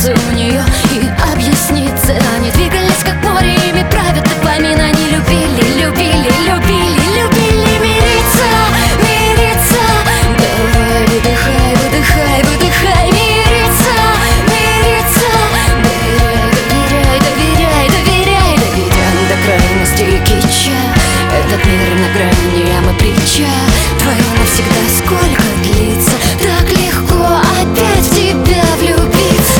сердце у нее и объясниться. Они двигались как море, ими правят допамин. Они любили, любили, любили, любили мириться, мириться. Давай, выдыхай, выдыхай, выдыхай, мириться, мириться. Доверяй, доверяй, доверяй, доверяй, доведем до крайности и кича. Этот мир на грани, а мы притча. Твое навсегда сколько длится? Так легко опять в тебя влюбиться.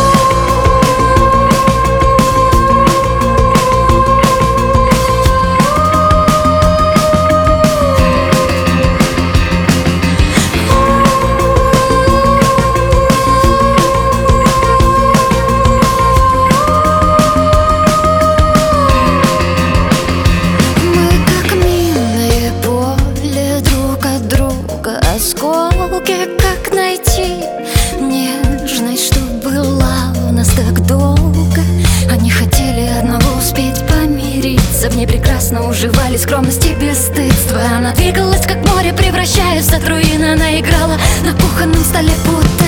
Осколки, как найти нежность, что была у нас так долго? Они хотели одного успеть помириться. В ней прекрасно уживали скромность и бесстыдство. Она двигалась, как море, превращаясь в струины. Она играла на кухонном столе, будто